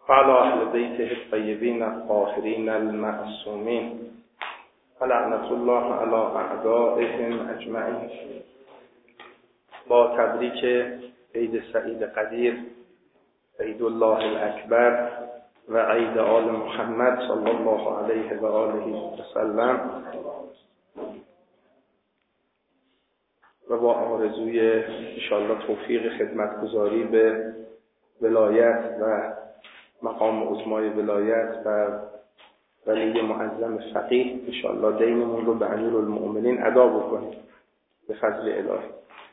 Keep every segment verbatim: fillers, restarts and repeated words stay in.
وعلى اهل بیته الطیبین الطاهرین المعصومین لعنة الله علی اعدائهم اجمعین. با تبریک عید سعید قدیر، عید الله الاکبر و عید آل محمد صلی الله علیه و آله و سلم، و با آرزوی انشاءالله توفیق خدمتگزاری به ولایت و مقام عظمای ولایت و ولی معظم فقیه انشاءالله دینمون رو به امیرالمؤمنین ادا بکنیم به فضل الهی.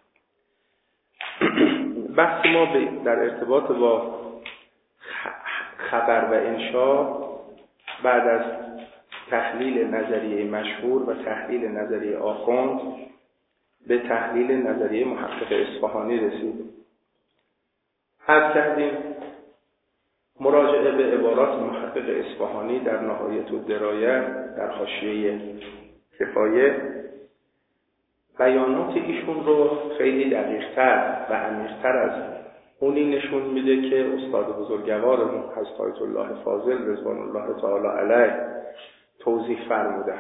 بحث ما در ارتباط با خبر و انشا بعد از تحلیل نظریه مشهور و تحلیل نظریه آخوند به تحلیل نظریه محقق اصفهانی رسید. عرض کردیم مراجعه به عبارات محقق اصفهانی در نهایت الدرایه در حاشیه کفایه بیانات ایشون رو خیلی دقیق‌تر و عمیق‌تر از اونی نشون میده که استاد بزرگوارمون حضرت آیت الله فاضل رضوان الله تعالی علیه توضیح فرمودن.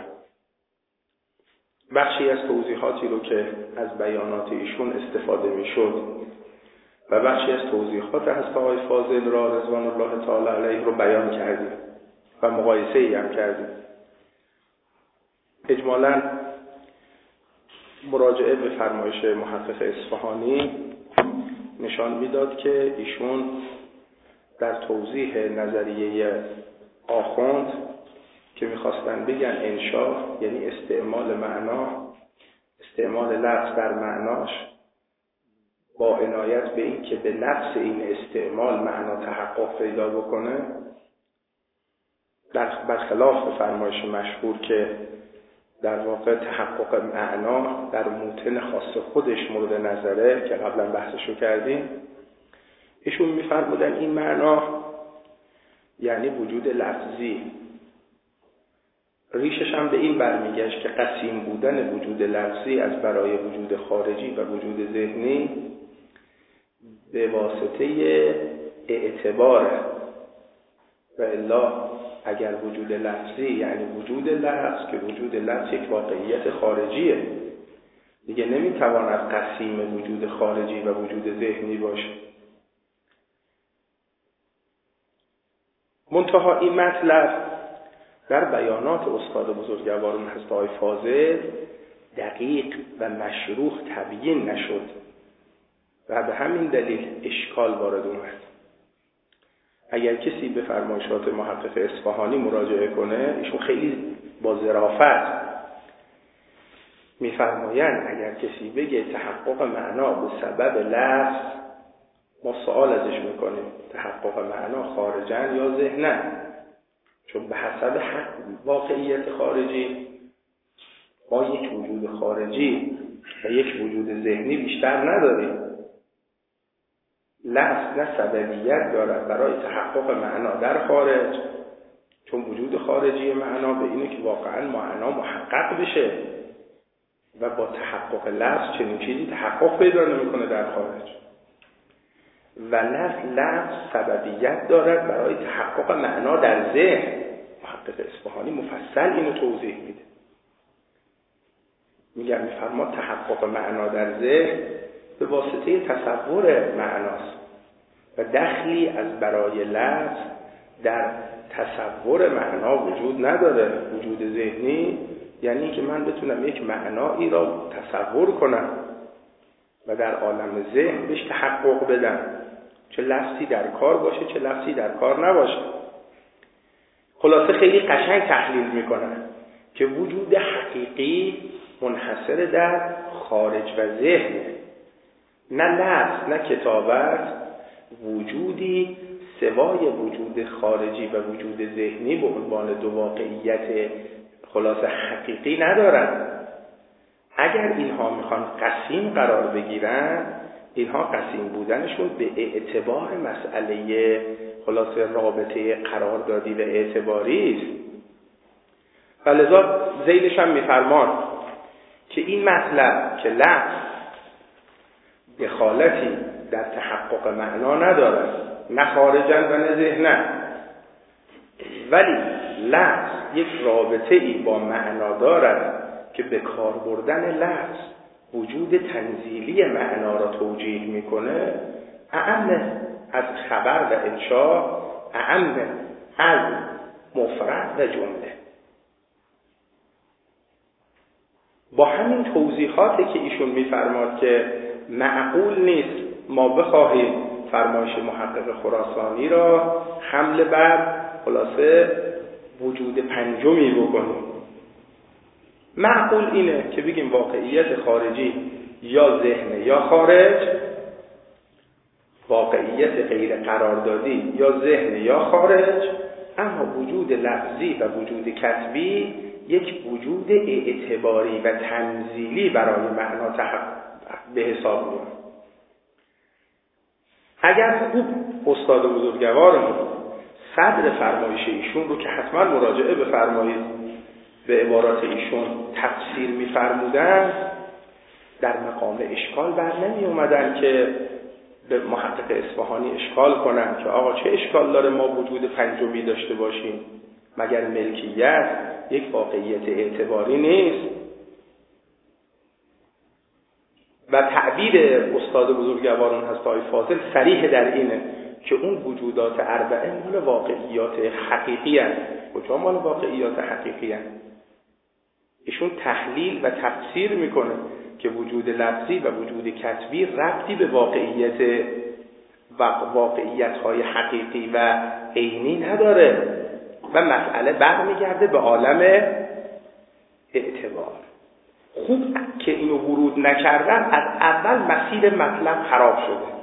بخشی از توضیحاتی رو که از بیانات ایشون استفاده میشد و بخشی از توضیحات حضرت آقای فاضل را رضوان الله تعالی علیه رو بیان کردیم و مقایسه ای هم کردیم. اجمالاً مراجعه به فرمایش محقق اصفهانی نشان میداد که ایشون در توضیح نظریه آخوند که میخواستن بگن انشا یعنی استعمال معنا، استعمال لفظ در معناش با عنایت به این که به نفس این استعمال معنا تحقق پیدا بکنه، در برخلاف فرمایش مشهور که در واقع تحقق معنا در موطن خاص خودش مورد نظره که قبلا بحثشو کردیم. ایشون میفرمودن این معنا یعنی وجود لفظی. ریشش هم به این برمیگشت که قسیم بودن وجود لفظی از برای وجود خارجی و وجود ذهنی به واسطه اعتبار، و الا اگر وجود لفظی یعنی وجود لفظ که وجود لفظ یک واقعیت خارجیه دیگه، نمیتواند قسیم وجود خارجی و وجود ذهنی باشه. منتها این مطلب در بیانات استاد بزرگوارمون حضرت آقای فاضل دقیق و مشروح تبیین نشد و به همین دلیل اشکال وارد اومد. اگر کسی به فرمایشات محقق اصفهانی مراجعه کنه، ایشون خیلی با ظرافت میفرمایند اگر کسی بگه تحقق معنا به سبب لفظ، ما سوال ازش میکنیم تحقق معنا خارجن یا ذهنن، چون به حسب واقعیت خارجی ما یک وجود خارجی و یک وجود ذهنی بیشتر نداریم. لفظ نه سببیت دارد برای تحقق معنا در خارج، چون وجود خارجی معنا به اینه که واقعا معنا محقق بشه و با تحقق لفظ چنین چیزی تحقق پیدا نمیکنه در خارج. و لفظ لفظ سببیت دارد برای تحقق معنا در ذهن. محقق اصفهانی مفصل اینو توضیح میده. میگم میفرما تحقق معنا در ذهن به واسطه تصور معناست و دخلی از برای لفظ در تصور معنا وجود نداره. وجود ذهنی یعنی که من بتونم یک معنایی را تصور کنم و در عالم ذهن بهش تحقق بدم، چه لفظی در کار باشه چه لفظی در کار نباشه. خلاصه خیلی قشنگ تحلیل میکنن که وجود حقیقی منحصر در خارج و ذهن، نه لفظ نه کتابت وجودی سوای وجود خارجی و وجود ذهنی به عنوان دو واقعیت خلاصه حقیقی ندارن. اگر اینها میخوان قسیم قرار بگیرن، اینها قسیم بودنشون به اعتبار مسئله خلاصه رابطه قراردادی و اعتباری است. فلذا ذیلش هم میفرمان که این مطلب که لفظ دخالتی در تحقق معنا ندارد، نه خارجن و نه ذهنن، ولی لفظ یک رابطه ای با معنا دارد که به کار بردن لفظ وجود تنزیلی معنا را توجیه میکنه، اعم از خبر و انشاء، اعم از مفرد و جمله. با همین توضیحاتی که ایشون میفرماد که معقول نیست ما بخواهیم فرمایش محقق خراسانی را حمل بر خلاصه وجود پنجمی بکنیم. معقول اینه که بگیم واقعیت خارجی یا ذهن یا خارج، واقعیت غیر قراردادی یا ذهن یا خارج، اما وجود لفظی و وجود کتبی یک وجود اعتباری و تنزیلی برای معنا به حساب میاد. اگر خوب استاد بزرگوارمون صدر فرمایش ایشون رو که حتما مراجعه بفرمایید، به عبارات ایشون تفسیر می‌فرمودند، در مقام اشکال بر نمی اومدن که به محقق اصفهانی اشکال کنن که آقا چه اشکال داره ما وجود پنجمی داشته باشیم؟ مگر ملکیت یک واقعیت اعتباری نیست؟ و تعبیر استاد بزرگواران حضرت آقای فاضل صریح در اینه که اون وجودات اربعه مال واقعیات حقیقی هست. کجا مال واقعیات حقیقی هست؟ ایشون تحلیل و تفسیر میکنه که وجود لفظی و وجود کتبی ربطی به واقعیت و واقعیت‌های حقیقی و عینی نداره و مسئله برمیگرده به عالم اعتبار. خوب که اینو ورود نکردن، از اول مسیر مطلب خراب شده.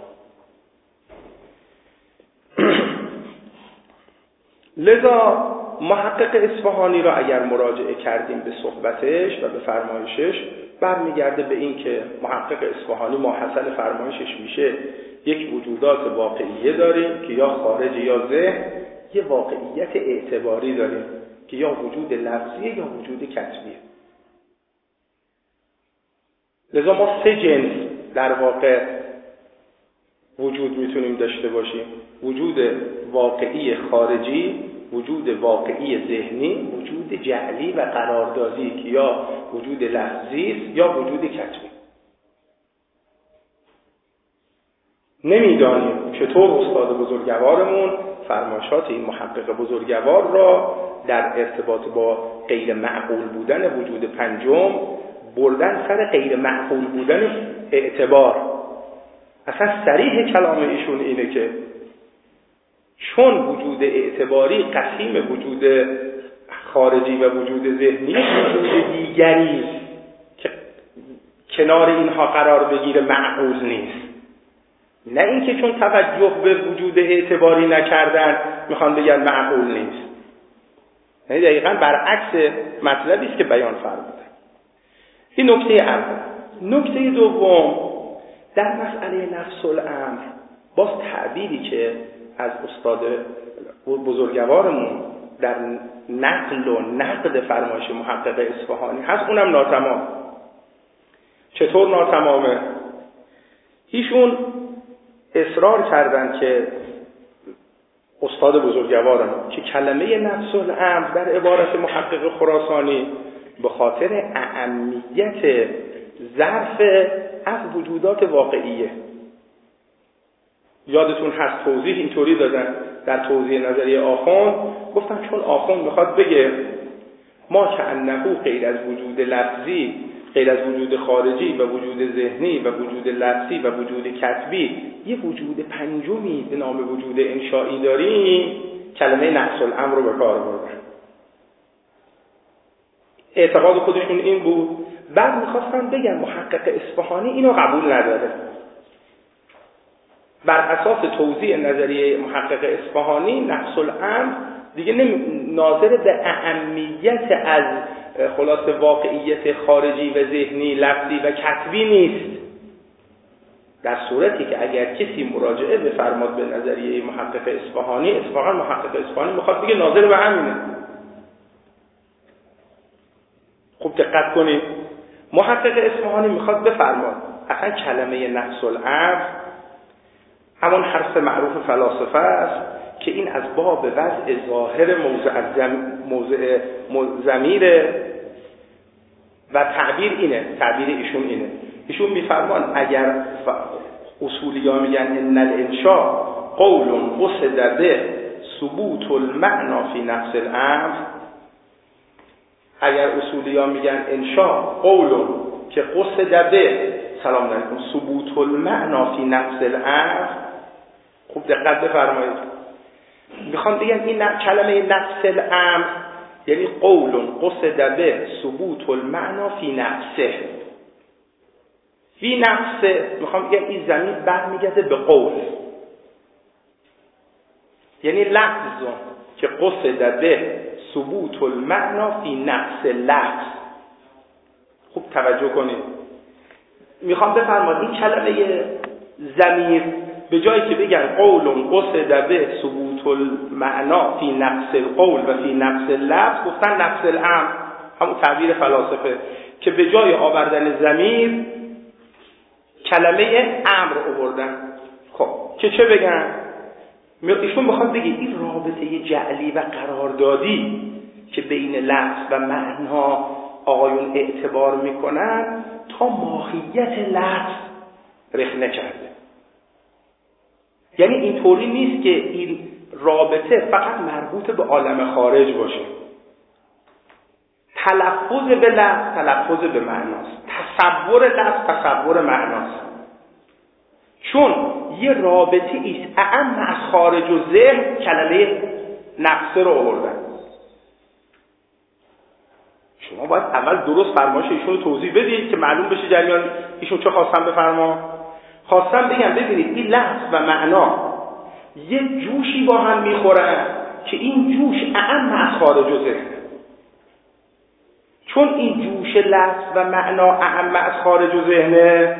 لذا محقق اصفهانی را اگر مراجعه کردیم به صحبتش و به فرمایشش، برمیگرده به این که محقق اصفهانی ماحصل فرمایشش میشه یک وجودات واقعیه داریم که یا خارج یا ذهن، یه واقعیت اعتباری داریم که یا وجود لفظیه یا وجود کتبیه. لذا ما سه جنس در واقع وجود میتونیم داشته باشیم: وجود واقعی خارجی، وجود واقعی ذهنی، وجود جعلی و قراردادی که یا وجود لفظی است یا وجود کتبی. نمیدانیم چطور استاد بزرگوارمون فرمایشات این محقق بزرگوار را در ارتباط با غیر معقول بودن وجود پنجم بردن سر غیر معقول بودن اعتبار. اصلا صریح کلام ایشون اینه که چون وجود اعتباری قسیم وجود خارجی و وجود ذهنی، وجود دیگری که کنار اینها قرار بگیره معقول نیست. نه اینکه چون توجه به وجود اعتباری نکردن میخوان بگن معقول نیست. یعنی دقیقاً برعکس مطلبی است که بیان فرمودن. این نکته اول. نکته دوم، در مسئله نفس الامر باز تعبیری که از استاد بزرگوارمون در نقل و نقد فرمایش محقق اصفهانی هست، اونم ناتمام. چطور ناتمامه؟ ایشون اصرار کردن که استاد بزرگوارمون که کلمه نفس الامر در عبارت محقق خراسانی به خاطر اهمیت ظرف از وجودات واقعیه. یادتون هست توضیح اینطوری دادن در توضیح نظریه آخوند، گفتن چون آخوند میخواد بگه ما که انهو غیر از وجود لفظی، غیر از وجود خارجی و وجود ذهنی و وجود لفظی و وجود کتبی یه وجود پنجمی به نام وجود انشایی داریم، کلمه نفس الامر رو به کار بردن. اعتقاد خودشون این بود. بعد میخواستن بگن محقق اصفهانی اینو قبول نداره. بر اساس توضیح نظریه محقق اصفهانی نفس الامر دیگه ناظر به اهمیت از خلاص واقعیت خارجی و ذهنی، لفظی و کتبی نیست. در صورتی که اگر کسی مراجعه بفرماد به نظریه محقق اصفهانی، اتفاقا محقق اصفهانی میخواد بگه ناظر به همینه. خوب دقت کنید، محقق اصفهانی میخواد بفرماد اصلا کلمه نفس الامر همون حرف معروف فلاسفه است که این از باب وضع ظاهر موضع موضع ضمیر و تعبیر اینه، تعبیر ایشون اینه. ایشون میفرمان اگر اصولی‌ها میگن ان الانشاء قول قصد به ثبوت المعنى فی نفس الامر، اگر اصولی‌ها میگن انشاء قول که قصد به سلام علیکم ثبوت المعنى فی نفس الامر، خوب دقت بفرمایید، میخوام بگم این کلمه نفس الامر یعنی قول قصد به ثبوت المعنى فی نفسه. فی نفسه میخوام بگم این ضمیر برمیگرده به قول، یعنی لفظ که قصد به ثبوت المعنى فی نفس لفظ. خوب توجه کنید، میخوام بفرمایید این کلمه ضمیر به جایی که بگن قول قصد به ثبوت المعنى فی نفس القول و فی نفس اللفظ، گفتن نفس الامر، همون تعبیر فلاسفه که به جای آوردن ضمیر کلمه امر آوردن. خب که چه بگن؟ ایشون میخواد بگه این رابطه جعلی و قراردادی که بین لفظ و معنا آقایون اعتبار میکنن تا ماهیت لفظ رخ نکرده. یعنی اینطوری نیست که این رابطه فقط مربوط به عالم خارج باشه. تلفظ به لفظ تلفظ به معناست، تصور لفظ تصور معناست. چون یه رابطه ایست اعم از خارج و ذهن کلمه نفسه رو آوردن. شما باید اول درست فرمایش ایشون رو توضیح بدید که معلوم بشه جریان ایشون چه خواستن بفرما. خواستم بگم ببینید این لفظ و معنا یه جوشی با هم میخورن که این جوش اعم از خارج و ذهن. چون این جوش لفظ و معنا اعم از خارج و ذهنه،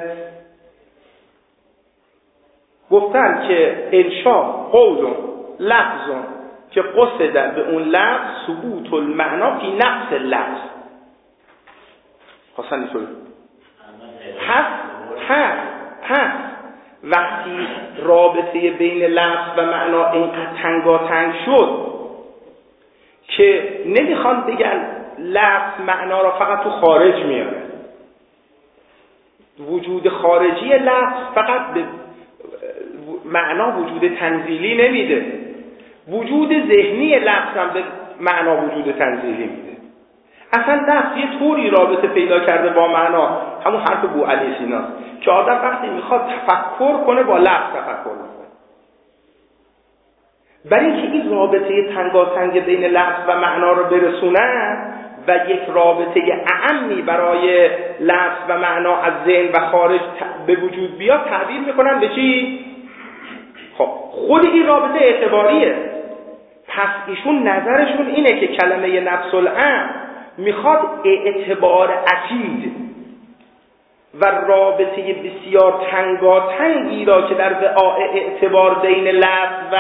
گفتن که انشاء قول لفظ که قصد به اون لفظ ثبوت المعنا فی نفس اللفظ. خواستن اینطور هست هست هست وقتی رابطه بین لفظ و معنا اینقدر تنگاتنگ شد که نمیخوان بگن لفظ معنا را فقط تو خارج میاره، وجود خارجی لفظ فقط به معنا وجود تنزیلی نمیده، وجود ذهنی لفظ هم به معنا وجود تنزیلی میده. اصلا لفظ یه طوری رابطه پیدا کرده با معنا، همون حرف بوعلی سیناست که آدم وقتی میخواد تفکر کنه با لفظ تفکر میکنه. برای اینکه این رابطه تنگاتنگ بین لفظ و معنا رو برسونن و یک رابطه اعمی برای لفظ و معنا از ذهن و خارج به وجود بیاد، تعبیر میکنن به چی؟ خب خود این رابطه اعتباریه. پس ایشون نظرشون اینه که کلمه نفس الامر میخواد اعتبار اکید و رابطه بسیار تنگاتنگی را که در وعاء اعتبار بین لفظ و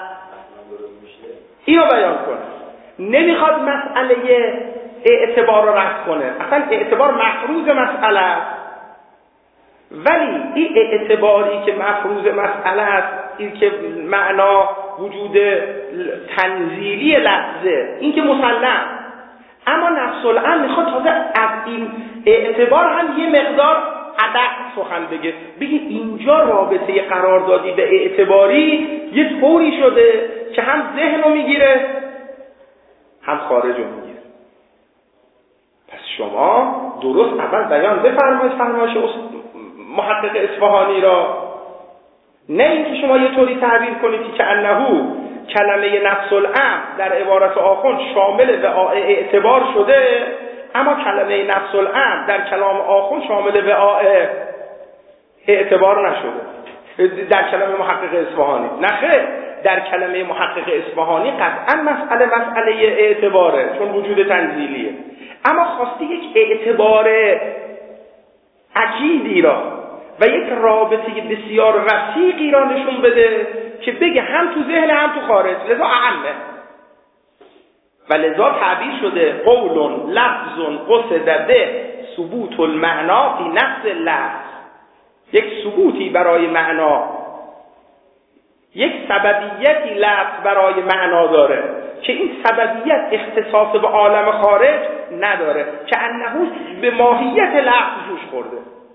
اینو بیان کنه. نمیخواد مسئله اعتبار را رد کنه، اصلا اعتبار مفروض مسئله است، ولی این اعتباری که مفروض مسئله است، این که معنا وجود تنزیلی لفظه، این که مسلم، اما نفس الامر میخواد تازه از این اعتبار هم یه مقدار ادق سخن بگه، بگه اینجا رابطه قراردادی به اعتباری یه طوری شده که هم ذهن رو میگیره هم خارج رو میگیره. پس شما درست اول بیان بفرمایید فرمایش محقق اصفهانی را، نه اینکه شما یه طوری تعبیر کنید که انه کلمه نفس الامر در عبارت آخوند شامل وعاء اعتبار شده، اما کلمه نفس الامر در کلام آخوند شامل وعاء اعتبار نشده در کلمه محقق اصفهانی. نه خیر، در کلمه محقق اصفهانی قطعا مسئله مسئله اعتباره چون وجود تنزیلیه، اما خواسته یک اعتبار اکیدی را و یک رابطه بسیار وسیقی را نشون بده که بگه هم تو ذهن هم تو خارج، لذا اعمه و لذا تعبیر شده قول لفظ قصد به ثبوت المعنا فی نفس اللفظ، یک ثبوتی برای معنا یک سببیتی لفظ برای معنا داره که این سببیت اختصاص به عالم خارج نداره، که انه به ماهیت لفظ جوش خورده.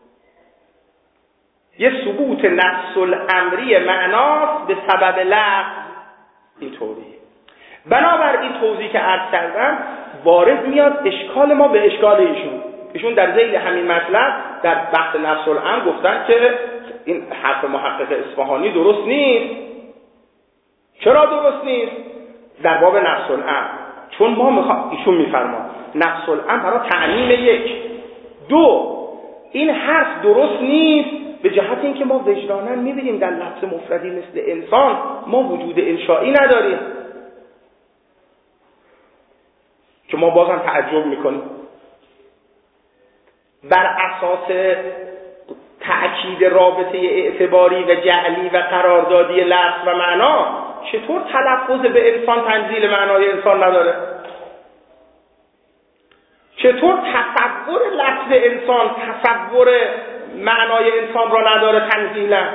یه ثبوت نفس الامری معناست به سبب لفظ. اینطوری بنابر این توضیح که عرض کردم وارد میاد اشکال ما به اشکال ایشون. ایشون در ذیل همین مطلب در بحث نفس الامر گفتن که این حرف محقق اصفهانی درست نیست. چرا درست نیست؟ در باب نفس الامر، چون ما میخوام، ایشون میفرمان نفس الامر برای تعمیم یک. دو، این حرف درست نیست به جهت اینکه ما وجداناً میبینیم در لفظ مفردی مثل انسان ما وجود انشایی نداریم، که ما بازم تعجب میکنیم. بر اساس تأکید رابطه اعتباری و جعلی و قراردادی لفظ و معنا چطور تلفظ به انسان تنزیل معنای انسان نداره؟ چطور تصور لفظ انسان تصور معنای انسان را نداره تنزیلا؟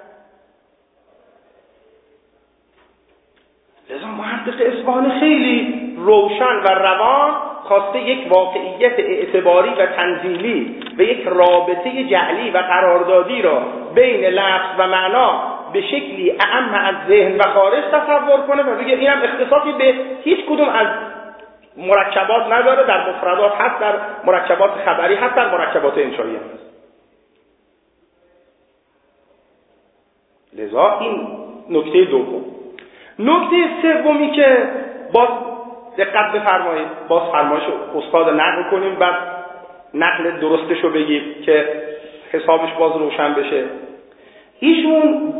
لذا محقق اصفهانی خیلی روشن و روان خواسته یک واقعیت اعتباری و تنزیلی و یک رابطه جعلی و قراردادی را بین لفظ و معنا به شکلی اعم از ذهن و خارج تصور کنه و بگه اینم اختصاصی به هیچ کدوم از مرکبات نداره، در مفردات هست، در مرکبات خبری هست، در مرکبات انشایی هست. لذا این نکته دوم. نکته سومی که باز دقت بفرمایید، باز فرمایش استاد نقل کنیم بعد نقل درستشو بگیم که حسابش باز روشن بشه. ایشون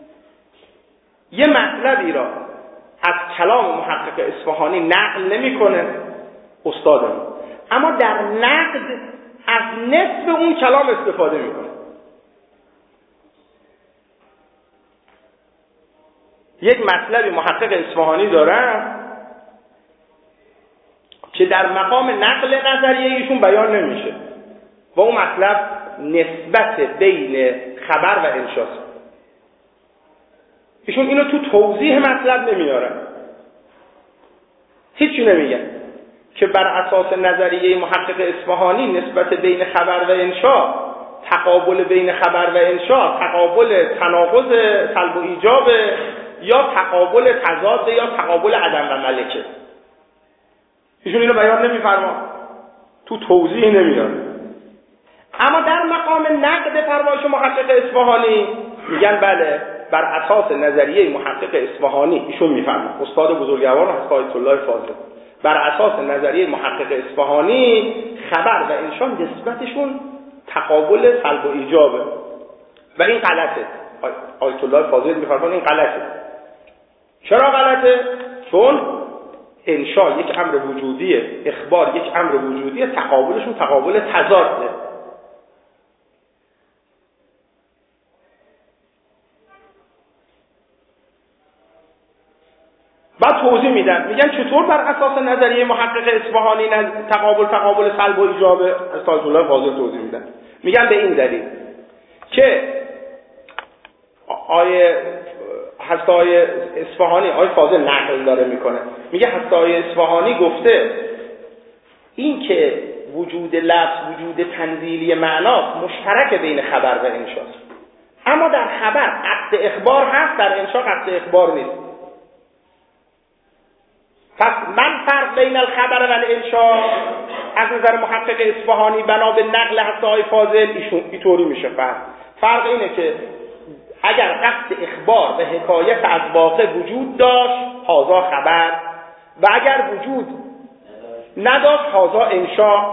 یه مطلبی را از کلام محقق اصفهانی نقل نمیکنه استادم، اما در نقد از نصف اون کلام استفاده میکنه. یک مطلبی محقق اصفهانی داره که در مقام نقل نظریه ایشون بیان نمیشه و اون مطلب نسبت بین خبر و انشاست. ایشون اینو تو توضیح مطلب نمیارن، هیچی نمیگن که بر اساس نظریه محقق اصفهانی نسبت بین خبر و انشا، تقابل بین خبر و انشا، تقابل تناقض سلب و ایجاب یا تقابل تضاد یا تقابل عدم و ملکه. ایشون اینو بیان نمیفرما، تو توضیح نمیاره. اما در مقام نقد فرمایش محقق اصفهانی میگن بله، بر اساس نظریه محقق اصفهانی ایشون میفرما، استاد بزرگوار هست آیت الله فاضل، بر اساس نظریه محقق اصفهانی خبر و انشا نسبتشون تقابل سلب و ایجابه و این غلطه. آیت الله فاضل میفرمان این غلطه. چرا غلطه؟ چون انشا یک امر وجودیه، اخبار یک امر وجودیه، تقابلشون تقابل تضاده. بعد توضیح میدن، میگن چطور بر اساس نظریه محقق اصفهانی تقابل تقابل سلب و ایجابه؟ از آیت الله فاضل توضیح میدن، میگن به این دلیل که آیه حسای اصفهانی، آیه فاضل نقل داره میکنه، میگه حسای اصفهانی گفته این که وجود لفظ وجود تنزیلی معناست مشترک بین خبر و انشاست، اما در خبر قصد اخبار هست، در انشا قصد اخبار نیست. پس من فرق بین الخبر و الانشا از نظر محقق اصفهانی بنا به نقل حسای فاضل ایشون اینطوری میشه. فرق فرق اینه که اگر قصد اخبار و حکایت از واقع وجود داشت هذا خبر و اگر وجود نداشت هذا انشا.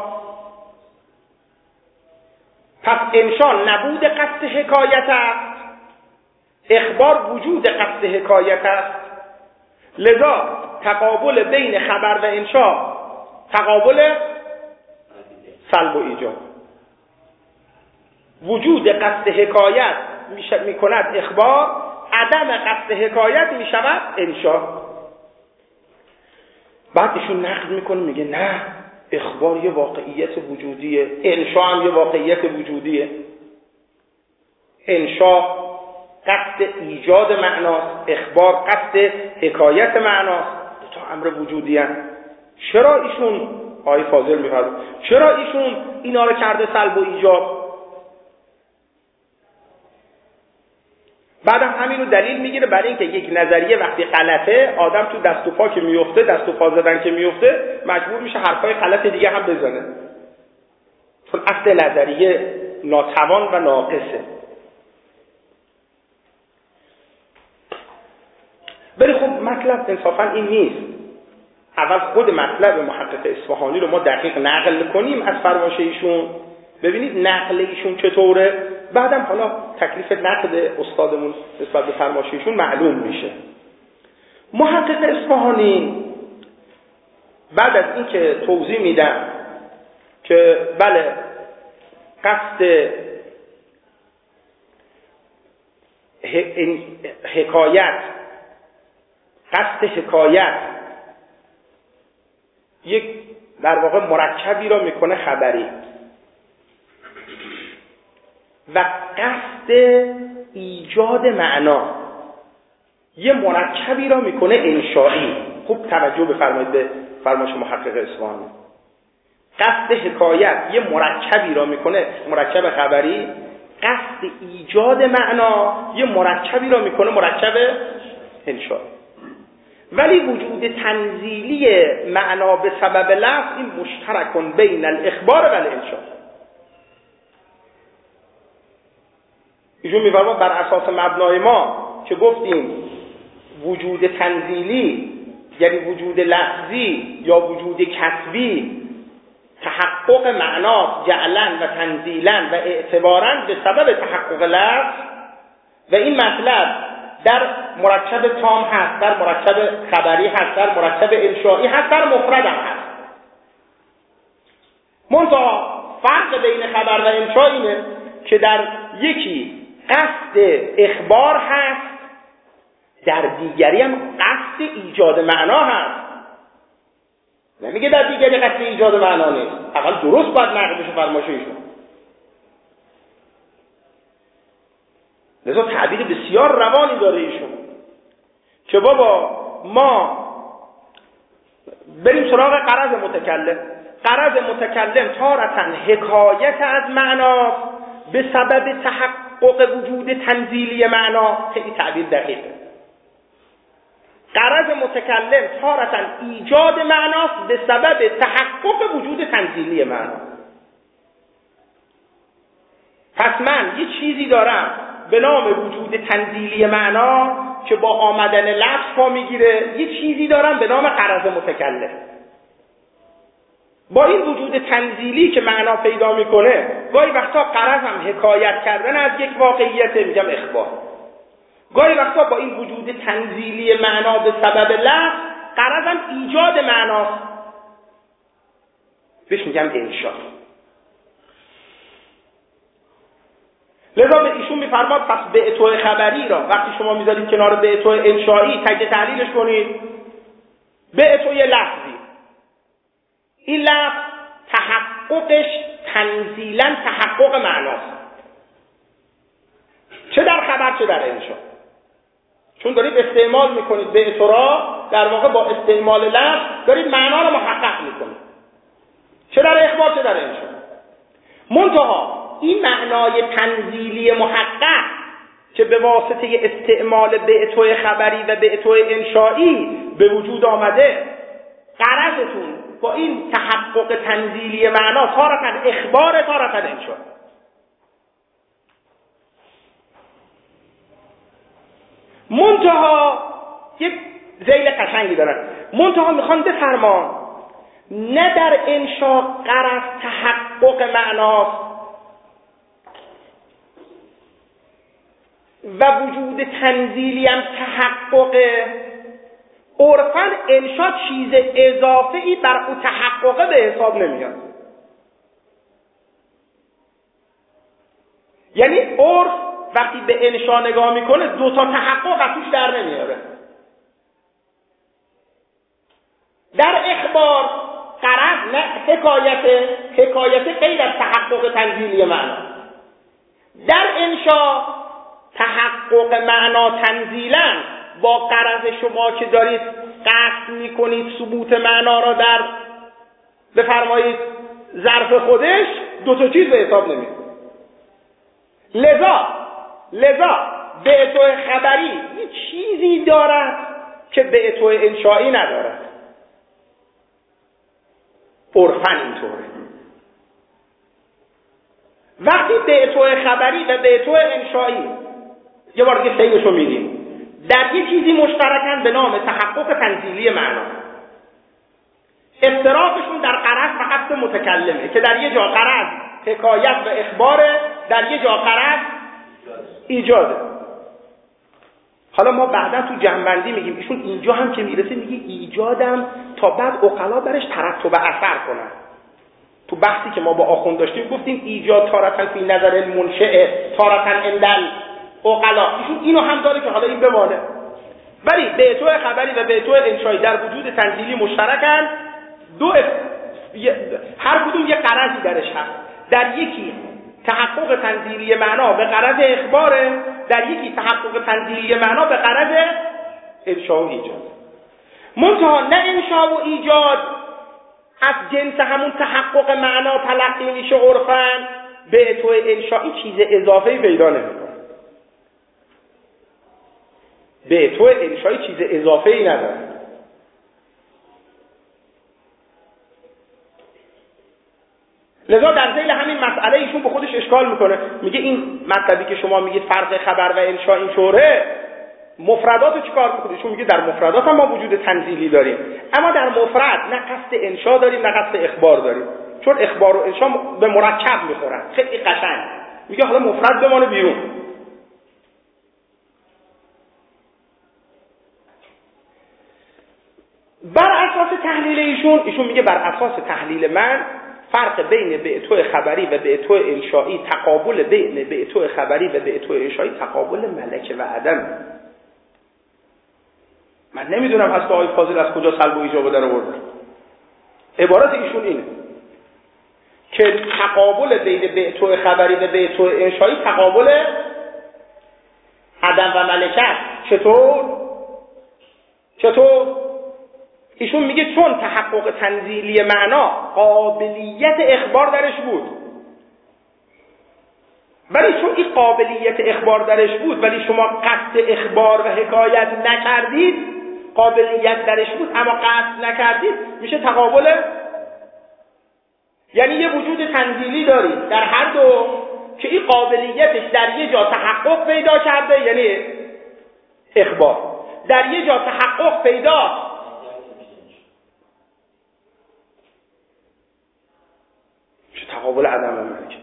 پس انشا نبود قصد حکایت است، اخبار وجود قصد حکایت است. لذا تقابل بین خبر و انشا تقابل سلب و ایجاب. وجود قصد حکایت می کند اخبار، عدم قصد حکایت می شود انشا. بعد ایشون نقد میکنه میگه نه، اخبار یه واقعیت وجودیه، انشا هم یه واقعیت وجودیه. انشا قصد ایجاد معناست، اخبار قصد حکایت معناست، دو تا امر وجودی هست. چرا ایشون آقای فاضل میفرمایند چرا ایشون اینا رو کرده سلب و ایجاب؟ بعدم همین رو دلیل میگیره برای اینکه یک نظریه وقتی غلطه، آدم تو دست و پا که میفته، دست و پا زدن که میفته، مجبور میشه حرفای غلط دیگه هم بزنه، چون اصل نظریه ناتوان و ناقصه. ولی خب مطلب انصافا این نیست. اول خود مطلب محقق اصفهانی رو ما دقیق نقل کنیم از فرمایش ایشون، ببینید نقل ایشون چطوره، بعدم حالا تکلیف نقد استادمون نسبت به فرمایش ایشون معلوم میشه. محقق اصفهانی بعد از این که توضیح میدن که بله قصد حکایت قصد حکایت یک در واقع مرکبی را میکنه خبری و قصد ایجاد معنا یه مرکبی را میکنه انشایی. خوب توجه بفرمایید به فرمایش محقق اصفهانی. قصد حکایت یه مرکبی را میکنه، مرکب خبری، قصد ایجاد معنا یه مرکبی را میکنه، مرکب انشایی. ولی وجود تنزیلی معنا به سبب لفظ این مشترکون بین الاخبار و الانشاء. ایشون می‌فرماید بر اساس مبنای ما که گفتیم وجود تنزیلی یعنی وجود لفظی یا وجود کسبی تحقق معنا جعلا و تنزیلا و اعتبارا به سبب تحقق لفظ، و این مطلب در مرکب تام هست، در مرکب خبری هست، در مرکب انشایی هست، در مفرد هم هست. منتها فرق بین خبر و انشا اینه که در یکی قصد اخبار هست، در دیگری هم قصد ایجاد معنا هست. نمیگه در دیگری قصد ایجاد معنا نیست. اول درست باید نقل بشه فرمایش ایشون. لذا تعبیر بسیار روانی داره ایشون که بابا ما بریم سراغ غرض متکلم. غرض متکلم تارةً حکایت از معنا به سبب تحقق وجود تنزیلی معنا. خیلی تعبیر دقیقه. غرض متکلم تارةً ایجاد معناست به سبب تحقق وجود تنزیلی معنا. پس من یه چیزی دارم به نام وجود تنزیلی معنا که با آمدن لفظ پا میگیره، یه چیزی دارم به نام غرض متکلم. با این وجود تنزیلی که معنا پیدا میکنه، گاهی وقتا غرض هم حکایت کردن از یک واقعیت، میگم اخبار. گاهی وقتا با این وجود تنزیلی معنا به سبب لفظ غرض هم ایجاد معناست، بهش میگم انشا. لذا به ایشون میفرماد پس بعتو خبری را وقتی شما میذارید کنار بعتو انشایی تجزیه تحلیلش کنید. بعتو یه لفظی، این لفظ تحققش تنزیلا تحقق معناست، چه در خبر چه در انشا. چون دارید استعمال میکنید بعتو را، در واقع با استعمال لفظ دارید معنا را محقق میکنید، چه در اخبار چه در انشا. منتها این معنای تنزیلی محقق که به واسطه استعمال بعتو خبری و بعتو انشایی به وجود آمده، غرضتون با این تحقق تنزیلی معنا تارةً اخبار تارةً انشا. منتها یک ذیل قشنگی دارن، منتها میخوان بفرمان نه در انشا غرض تحقق معناست و وجود تنزیلی هم تحقق. عرفاً انشا چیز اضافه ای بر اون تحقق به حساب نمیاد. یعنی عرف وقتی به انشا نگاه میکنه دو تا تحقق از توش در نمیاره. در اخبار غرض نه حکایت، حکایت غیر از تحقق تنزیلی معنا. در انشا تحقق معنا تنزیلا با غرض شما که دارید قصد میکنید ثبوت معنا را در بفرمایید ظرف خودش، دو تا چیز به حساب نمیاد. لذا لذا بعتو خبری یه چیزی دارد که بعتو انشایی ندارد. عرفاً اینطوره. وقتی بعتو خبری و بعتو انشایی، یه بار دیگه سیدشو میگیم، در یه چیزی مشترکن به نام تحقق تنزیلی معنا. افتراقشون در غرض و حبس متکلمه که در یه جا غرض حکایت و اخباره، در یه جا غرض ایجاده. حالا ما بعدا تو جمع‌بندی میگیم ایشون اینجا هم که میرسه میگه ایجادم تا بعد عقلا برش ترتب اثر کنن. تو بحثی که ما با آخوند داشتیم گفتیم ایجاد تارتن فی نظر المنشئ تارتن اندل عقلا، ایشون اینو هم داره که حالا این بمانه. ولی بعتو خبری و بعتو انشایی در وجود تنزیلی مشترکن. دو اف... هر کدوم یه غرضی درش هست. در یکی تحقق تنزیلی معنا به غرض اخباره، در یکی تحقق تنزیلی معنا به غرض انشا و ایجاد. منتها نه انشا و ایجاد از جنس همون تحقق معنا تلقی میشه عرفاً، بعتو انشایی چیز اضافه‌ای پیدا نمیکنه. بعتو انشایی چیز اضافه‌ای نداره. لذا در ذیل همین مسئله ایشون به خودش اشکال میکنه، میگه این مطلبی که شما میگید فرق خبر و انشا اینطوره، مفرداتو چیکار میکنه؟ ایشون میگه در مفردات هم ما وجود تنزیلی داریم، اما در مفرد نه قصد انشا داریم نه قصد اخبار داریم، چون اخبار و انشا به مرکب میخورن. خیلی قشنگ میگه حالا مفرد بمانه بیرون. بر اساس تحلیل ایشون، ایشون میگه بر اساس تحلیل من فرق بین بعتو خبری و بعتو انشایی، تقابل بین بعتو خبری و بعتو انشایی تقابل ملکه و عدم. من نمیدونم هست آقای فاضل از کجا سلب و ایجاب در آوردن. عبارت ایشون اینه که تقابل بین بعتو خبری و بعتو انشایی تقابل عدم و ملکه. چطور؟ چطور؟ ایشون میگه چون تحقق تنزیلی معنا قابلیت اخبار درش بود، ولی چون این قابلیت اخبار درش بود ولی شما قصد اخبار و حکایت نکردید، قابلیت درش بود اما قصد نکردید، میشه تقابل. یعنی یه وجود تنزیلی دارید در هر دو که این قابلیتش در یه جا تحقق پیدا کرده، یعنی اخبار، در یه جا تحقق پیدا تقابل عدم و ملکه.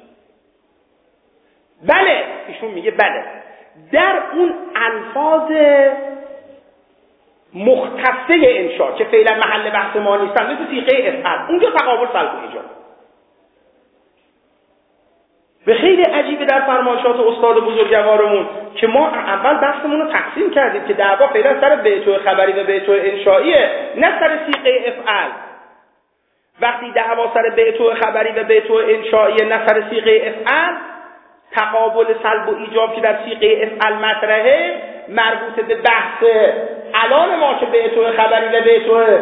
بله ایشون میگه بله در اون الفاظ مختصه انشا که فعلا محل بحث ما نیستن، مثل صیغه افعل، اونجا تقابل سلب و ایجاب. به خیلی عجیبه در فرمایشات استاد بزرگوارمون که ما اول بحثمون رو تقسیم کردیم که دعوا فعلا سر بعتو خبری و بعتو انشاییه، نه سر صیغه افعل. وقتی دعوا سر بعتو خبری و بعتو انشایی نه سر صیغه افعل، تقابل سلب و ایجاب که در صیغه افعل مطرحه مربوط به بحث الان ما که بعتو خبری و بعتو.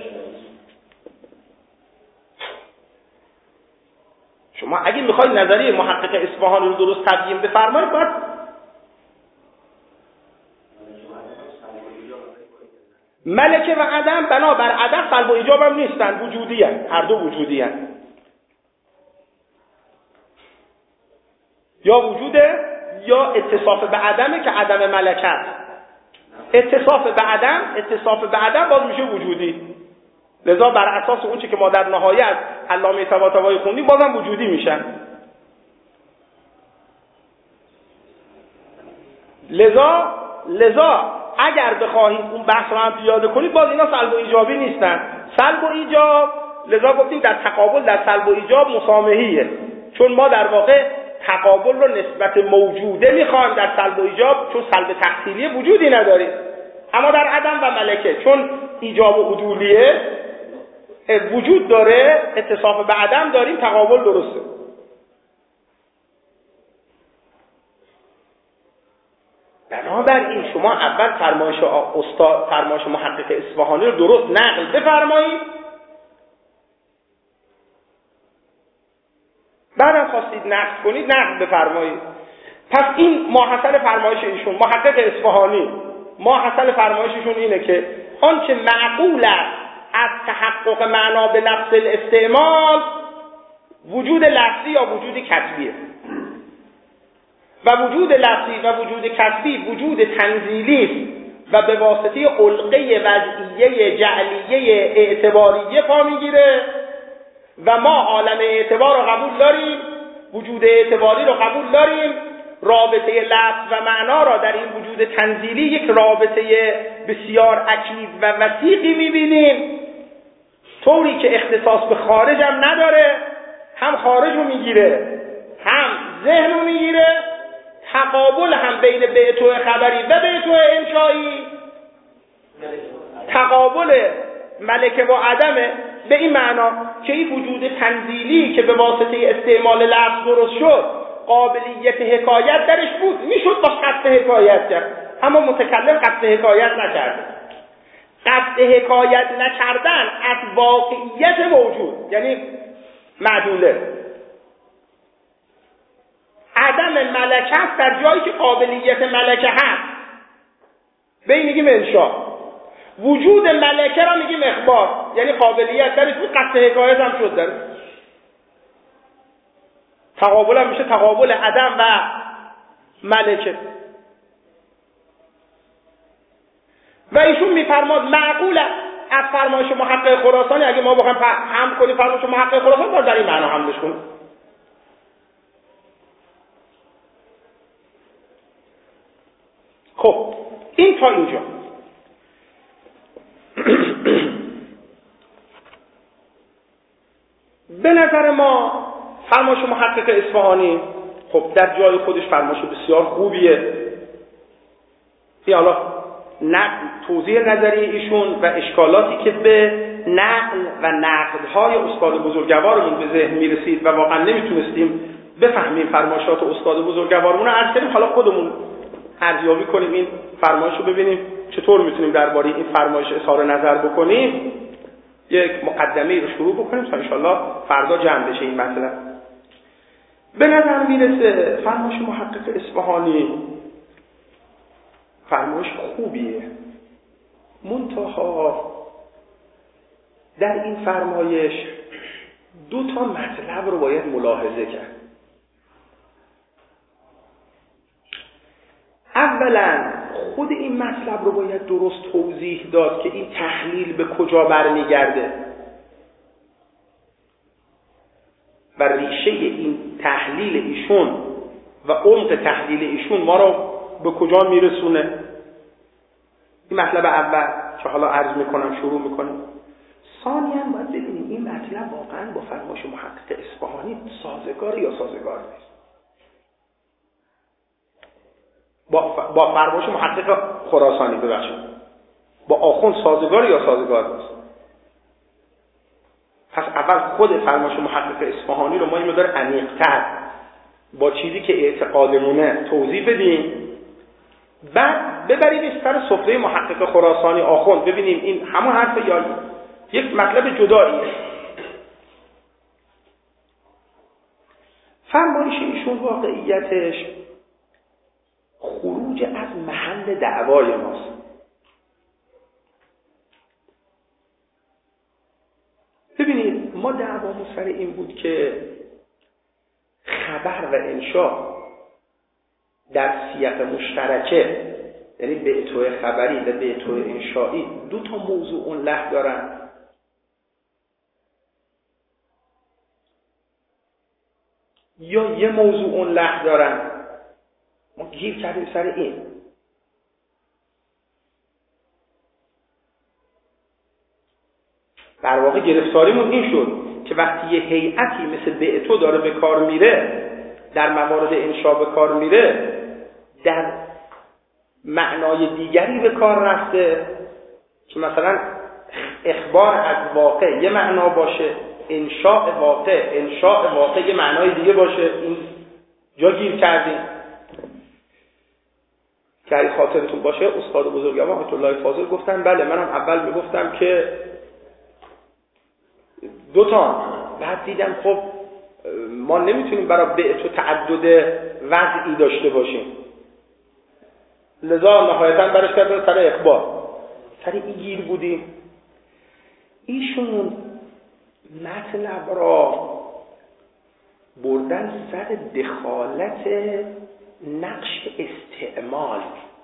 شما اگه میخواید نظریه محقق اصفهانی رو درست تبیین بفرمایید باید ملکه و عدم بنابر عدم سلب و ایجاب هم نیستن، وجودی هن. هر دو وجودی هن. یا وجوده یا اتصاف به عدمه که عدم ملکه است. اتصاف به عدم اتصاف به عدم باز میشه وجودی. لذا بر اساس اون چی که ما در نهایت علامه طباطبایی خوندیم بازم وجودی میشن. لذا لذا اگر بخواهید اون بحث رو هم پیاده کنید باز اینا سلب و ایجابی نیستن. سلب و ایجاب لذا گفتیم در تقابل در سلب و ایجاب مسامحیه، چون ما در واقع تقابل رو نسبت موجوده میخوایم در سلب و ایجاب، چون سلب تحصیلی وجودی نداریم. اما در عدم و ملکه چون ایجاب و عدولیه وجود داره، اتصاف به عدم داریم، تقابل درسته. بنابراین شما اول فرمایش استاد فرمایش محقق اصفهانی رو درست نقل بفرمایید، بعدم خواستید نقد کنید نقد بفرمایید. پس این ماحصل فرمایش ایشون محقق اصفهانی، ماحصل فرمایششون اینه که آنچه معقول است از تحقق معنا به لفظ الاستعمال وجود لفظی یا وجود کسبیه، و وجود لفظی و وجود کسبی وجود تنزیلی است و به واسطه علقه وضعیه جعلیه اعتباریه پا میگیره و ما عالم اعتبار رو قبول داریم، وجود اعتباری رو قبول داریم، رابطه لفظ و معنا را در این وجود تنزیلی یک رابطه بسیار اکید و وثیقی میبینیم، طوری که اختصاص به خارج هم نداره، هم خارج رو میگیره هم ذهن رو میگیره، تقابل هم بین بیتو خبری و بیتو انشایی، تقابل ملکه و عدمه، به این معنا که این وجود تنزیلی که به واسطه استعمال لفظ درست شد قابلیت حکایت درش بود، میشد با قصد حکایت کرد، اما متکلم قصد حکایت نکرده. قصد حکایت نکردن از واقعیت موجود یعنی معدوله، عدم ملکه است در جایی که قابلیت ملکه هست، به این میگیم انشاء. وجود ملکه را میگیم اخبار، یعنی قابلیت درش بود، قصد حکایت هم شد درش. تقابل هم میشه تقابل عدم و ملکه. و ایشون میفرماد معقول از فرمایش محقق خراسانی، اگه ما بخوایم هم کنیم فرمایش محقق خراسانی باز در این معنا حملش کنیم. خب این تا اینجا. به نظر ما فرمایش محقق اصفهانی خب در جای خودش فرمایش بسیار خوبیه. این حالا نقل توضیح نظری ایشون و اشکالاتی که به نقل و نقدهای استاد بزرگوارمون به ذهن میرسید و واقعا نمیتونستیم بفهمیم فرمایشات استاد بزرگوارمون رو عرض کردیم، حالا خودمون ارزیابی کنیم این فرمایش رو، ببینیم چطور میتونیم درباره این فرمایش اظهار نظر بکنیم. یک مقدمه رو شروع بکنیم تا انشالله فردا جمع بشه این مسئله. به نظر میرسه فرمایش محقق اصفهانی فرمایش خوبیه، منتها در این فرمایش دو تا مطلب رو باید ملاحظه کرد. اولا خود این مطلب رو باید درست توضیح داد که این تحلیل به کجا برمیگرده و ریشه این تحلیل ایشون و عمق تحلیل ایشون ما رو به کجا میرسونه. این مطلب اول که حالا عرض میکنم شروع میکنم. ثانیاً باید ببینیم این مطلب واقعا با فرمایش محقق اصفهانی سازگار یا سازگار نیست، با با فرمایش محقق خراسانی ببخشید با آخوند سازگار یا سازگار نیست. پس اول خود فرمایش محقق اصفهانی رو ما این مقدار عمیق‌تر با چیزی که اعتقادمونه توضیح بدیم، بعد ببریم سر سفره محقق خراسانی آخوند ببینیم این همون حرف یا یک مطلب جداییه. فرمایش ایشون واقعیتش خروج از محل دعوای ماست. ببینید ما دعوامون سر این بود که خبر و انشاء در سیاق مشترکه، یعنی بیتو خبری و بیتو انشایی، دو تا موضوع له دارن. یا یه موضوع له دارن. ما گیر کردیم سر این. در واقع گرفتاریمون این شد که وقتی یه هیئتی مثل بیتو داره به کار میره، در موارد انشا به کار میره، در معنای دیگری به کار رفته که مثلا اخبار از واقع یه معنا باشه، انشاء واقع انشاء واقع یه معنای دیگه باشه. این جا گیر کردیم. که اگه خاطرتون باشه استاد بزرگوار آیت الله فاضل گفتن بله منم اول میگفتم که دو تا، بعد دیدم خب ما نمیتونیم برای بعت و تعدد وضعی داشته باشیم، لذا نهایتا برش کردن سر اخبار، سر این گیر بودیم. ایشون مطلب را بردن سر دخالت نقش استعمال.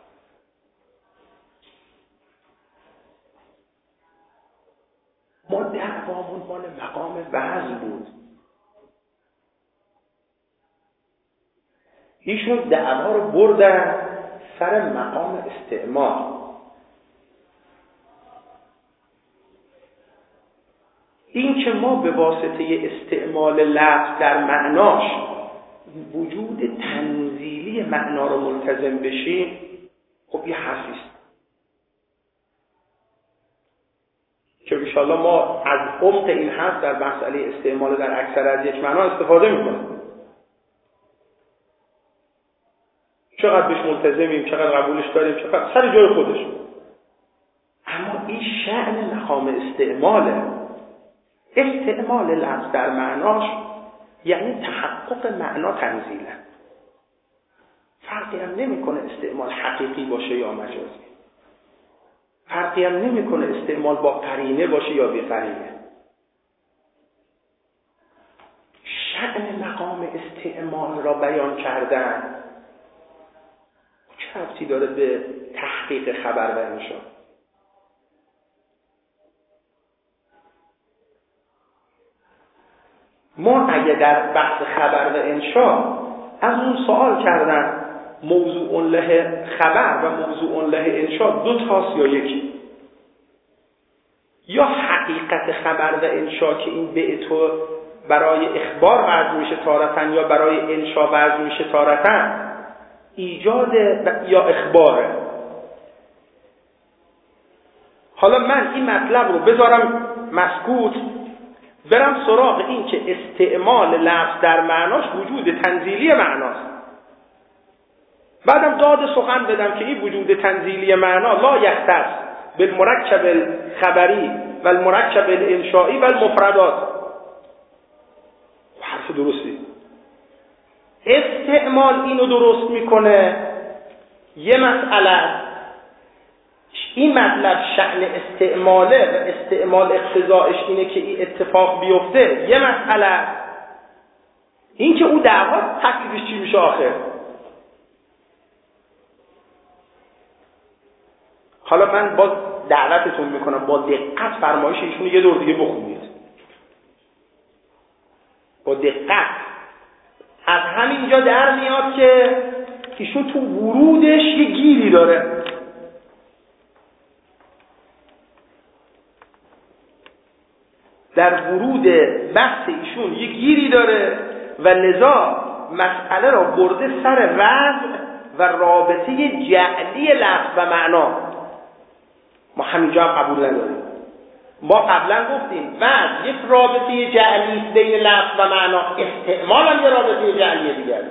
ما دعوامون مال مقام وضع بود، ایشون دعوا رو بردن سر مقام استعمال. این که ما به واسطه استعمال لفظ در معناش وجود تنزیلی معنا رو ملتزم بشیم، خب یه حرفی است که انشاءالله ما از عمق این حرف در مسئله استعمال در اکثر از یک معنا استفاده میکنیم. چقدر بهش ملتزمیم، چقدر قبولش داریم، چقدر سر جای خودش. اما این شأن مقام استعماله. استعمال لفظ در معناش یعنی تحقق معنا تنزیلا. فرقی هم نمیکنه استعمال حقیقی باشه یا مجازی، فرقی هم نمیکنه استعمال با قرینه باشه یا بی قرینه. شأن مقام استعمال را بیان کردن چه ربطی داره به تحقیق خبر و انشا؟ ما اگه در بحث خبر و انشا از اون سوال کردن موضوع له خبر و موضوع له انشا دو تاست یا یکی؟ یا حقیقت خبر و انشا که این به تو برای اخبار وضع میشه تارتن یا برای انشا وضع میشه تارتن، ایجاد یا اخباره. حالا من این مطلب رو بذارم مسکوت، برم سراغ این که استعمال لفظ در معناش وجود تنزیلی معناست، بعدم داد سخن بدم که این وجود تنزیلی معنا لا یختص بالمرکب الخبری و المرکب الانشائی و المفردات. حرف درستی. استعمال اینو درست میکنه. یه مسئله این مطلب شأن استعماله و استعمال اقتضاعش اینه که این اتفاق بیفته. یه مسئله این که او دعوا تکلیفش چی میشه آخر. حالا من باز دعوتتون میکنم با دقت فرمایش ایشون یه دور دیگه بخونید، با دقت. از همینجا در میاد که ایشون تو ورودش یه گیری داره. در ورود بحث ایشون یه گیری داره و لذا مسئله را برده سر وضع و رابطه جعلی لفظ و معنا. ما همینجا هم قبول نداریم. ما قبلا گفتیم وضع یک رابطه جعلی بین لفظ و معنا، استعمال هم یه رابطه جعلی دیگره.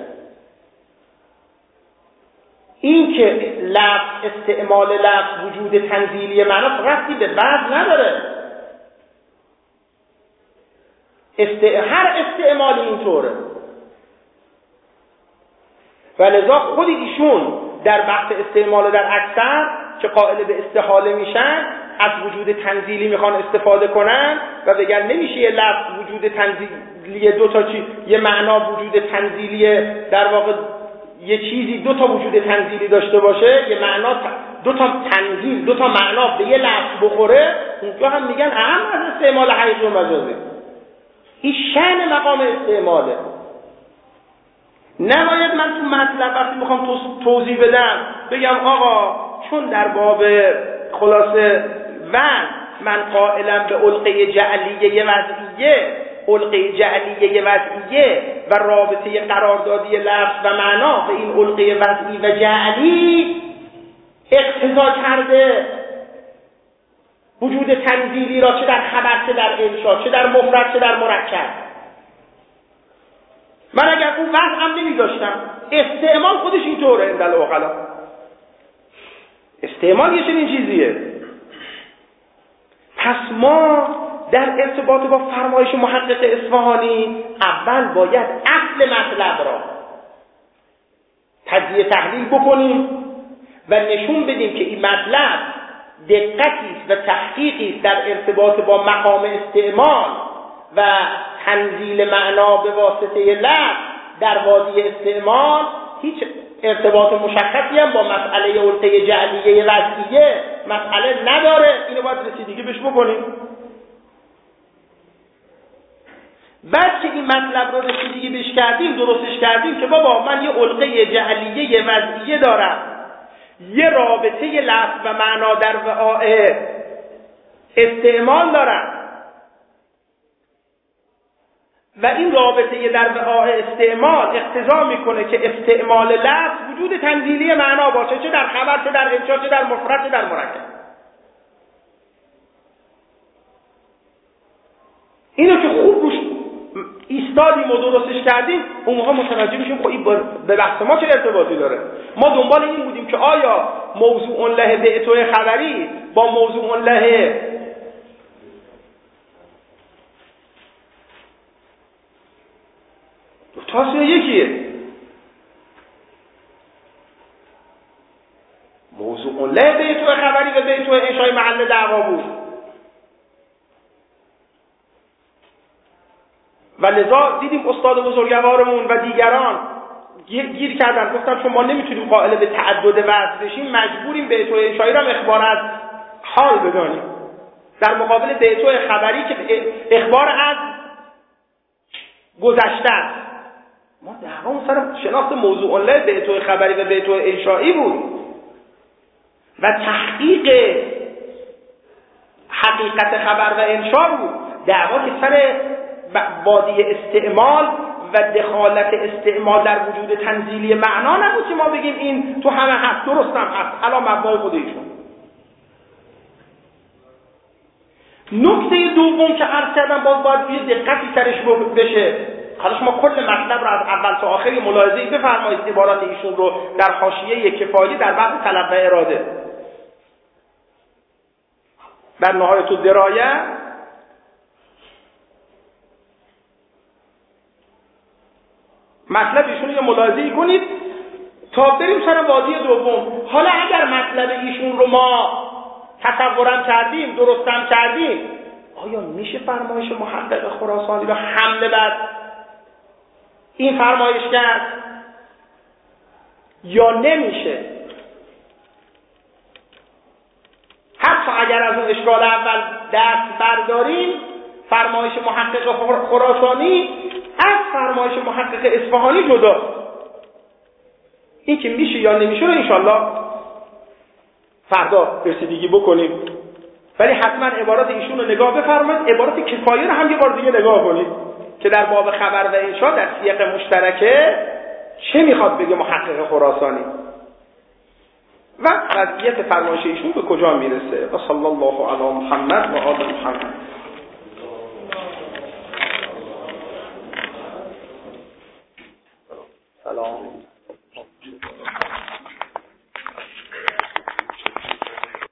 این که لفظ استعمال لفظ وجود تنزیلی معنا ربطی به وضع نداره. است... هر استعمال اینطوره و لذا خود ایشون در بحث استعمال در اکثر که قائل به استحاله میشن از وجود تنزیلی میخوان استفاده کنن و بگن نمیشه یه لفظ وجود تنزیلی دو تا چیز، یه معنا وجود تنزیلی در واقع یه چیزی دو تا وجود تنزیلی داشته باشه، یه معنا دو تا تنزیل دو تا معنا به یه لفظ بخوره، اونجا هم میگن اهم از استعمال حقیقی و مجازی. این شأن مقام استعماله. نباید من تو مطلب وقتی میخوام توضیح بدم بگم آقا چون در باب خلاصه وضع من قائلم به علقه جعلیه وضعیه، علقه جعلیه وضعیه و رابطه قراردادی لفظ و معنا به این علقه وضعی و جعلی اقتضا کرده وجود تنزیلی را چه در خبر چه در انشا چه در مفرد چه در مرکب. من اگر اون وضع هم نمی داشتم، استعمال خودش اینطوره اندل اقلا. استعمال یه چنین چیزیه. پس ما در ارتباط با فرمایش محقق اصفهانی اول باید اصل مطلب را تجزیه تحلیل بکنیم و نشون بدیم که این مطلب دقتی است و تحقیقی است در ارتباط با مقام استعمال و تنزیل معنا به واسطه لفظ در وادی استعمال هیچ ارتباط مشخصی هم با مسئله علقه جعلیه وضعیه مسئله نداره. اینو باید رسیدگی بهش بکنیم. بعد که این مطلب رو رسیدگی بهش کردیم، درستش کردیم که بابا من یه علقه جعلیه وضعیه دارم، یه رابطه لفظ و معنا در وعاء استعمال دارم و این رابطه در وعاء استعمال اقتضا میکنه که استعمال لفظ وجود تنزیلی معنا باشه، چه در خبر، چه در انشا، چه در مفرد، چه در مرکب. اینو که خوب روش ایستادیم و درستش کردیم، اون موقع متوجه میشیم خب این به بحث ما چه ارتباطی داره. ما دنبال این بودیم که آیا موضوع له بعتو خبری با موضوع له تاسو یکیه. موضوع له بعتو خبری و بعتو انشای محل دعوا بود و لذا دیدیم استاد بزرگوارمون و دیگران گیر کردن، گفتن چون ما نمیتونیم قائل به تعدد وضع بشیم مجبوریم بعتو انشایی را اخبار از حال بدانیم در مقابل بعتو خبری که اخبار از گذشته است. ما دعوامون سر شناخت موضوع له بعتو خبری و بعتو انشایی بود و تحقیق حقیقت خبر و انشا بود. دعوا که سر وادی استعمال و دخالت استعمال در وجود تنزیلی معنا نبود که ما بگیم این تو همه هست، درست هم هست، علا مبنای خود ایشون. نکته دوم که عرض کردم باز باید یه دقتی سرش بشه. حالا شما کل مطلب رو از اول تا آخر ملاحظه‌ای بفرمایید عبارات ایشون رو در حاشیه کفایی در بحث طلب و اراده در نهایت الدرایه مطلب ایشون رو یه ملاحظه‌ای کنید تا بریم سر وادی دوم. حالا اگر مطلب ایشون رو ما تصورم کردیم، درستم کردیم، آیا میشه فرمایش محقق خراسانی رو حمله بر این فرمایش کرد یا نمیشه؟ حتی اگر از اون اشکال اول دست برداریم، فرمایش محقق خراسانی از فرمایش محقق اصفهانی جدا. این که میشه یا نمیشه رو انشالله فردا رسیدگی بکنیم، ولی حتما عبارات ایشون رو نگاه بفرمایید. عبارات کفایه رو هم یه بار دیگه نگاه کنید که در باب خبر و انشا در سیاق مشترکه چه میخواد بگه محقق خراسانی و وضعیت فرمایش ایشون به کجا میرسه. و صلی الله علی محمد و آل محمد.